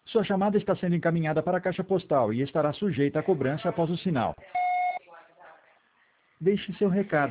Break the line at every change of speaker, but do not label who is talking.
Sua chamada está sendo encaminhada para a caixa postal e estará sujeita a cobrança após o sinal. Deixe seu recado.